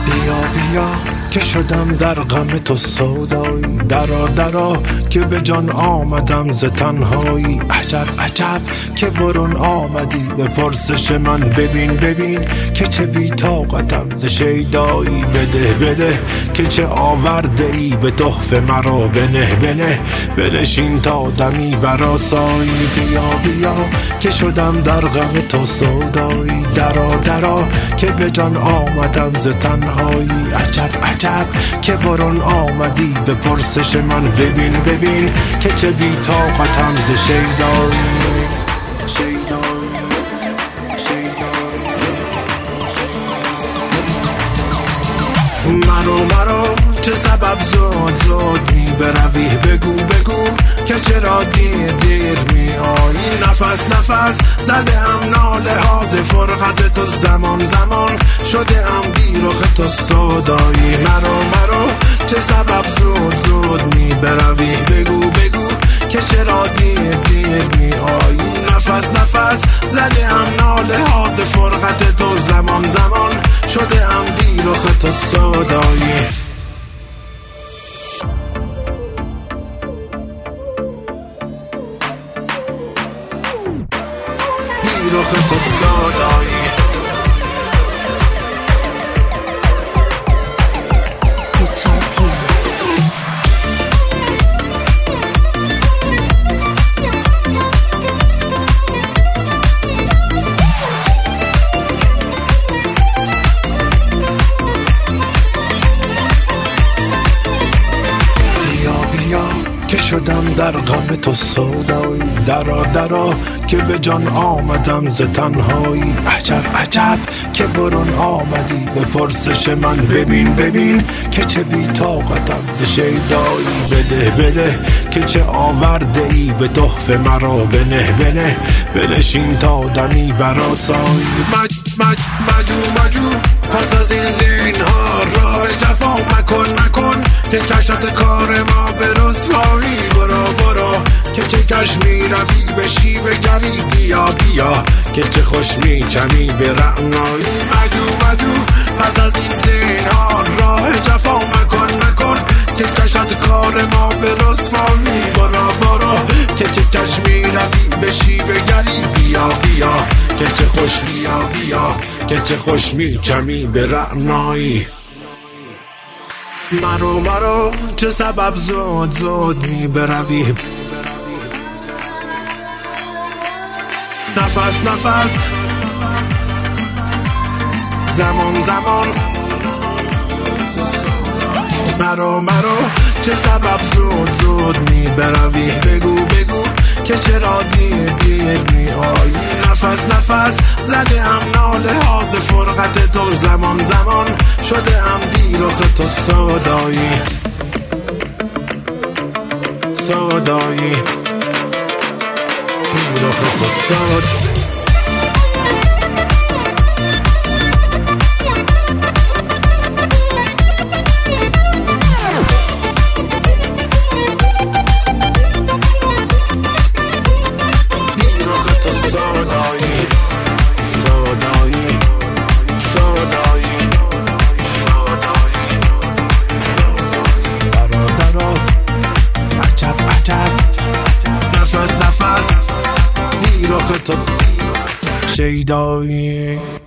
بیا بیا که شدم در غم تو سودایی، درا درا که به جان آمدم ز تنهایی. عجب عجب که برون آمدی به پرسش من، ببین ببین که چه بی طاقتم ز شیدایی. بده بده که چه آورده ای به تحفه مرا، بنه بنه بنشین تا دمی برآسایی. بیا بیا که شدم در غم تو سودایی، درا درا که به جان آمدم ز تنهایی. عجب عجب که برون آمدی به پرسش من، ببین ببین که چه بی طاقتم ز شیدایی. مرو چه سبب زود می بروی، بگو بگو که چرا دیر می آیی. نفس زده ام ناله ها ز فرقت تو، زمان شده ام بی رخ تو سودایی. مرو چه سبب زود می بروی، بگو که چرا دیر می آیی. نفس زده ام ناله ها ز فرقت تو، زمان شده ام بی رخ تو سودایی. بی رخ تو سودایی. که شدم در غم تو سودایی، درا که به جان آمدم ز تنهایی. عجب عجب که برون آمدی به پرسش من، ببین که چه بی طاقتم ز شیدایی. بده که چه آورده ای به تحفه مرا، بنه بنشین تا دمی برآسایی. مجو پس از این زینهار راه جفا مکن که کشت کار ما به رسوایی. برو که چه کش می روی به شیوه گری، بیا که چه خوش می چمی به رعنایی. مجو پس از این زینهار راه جفا مکن که کشت کار ما به رسوایی. برو که چه کش می روی به شیوه گری، بیا که چه خوش بیا که چه خوش می چمی به رعنایی. مرو چه سبب زود می بروی، نفس زمان مرو چه سبب زود می بروی، بگو که چرا دیر می آیی. نفس زده ام ناله ها ز فرقت تو، زمان شده ام بی رخ تو سودایی. بی رخ تو سودایی. نفس بی رخ تو شیدایی.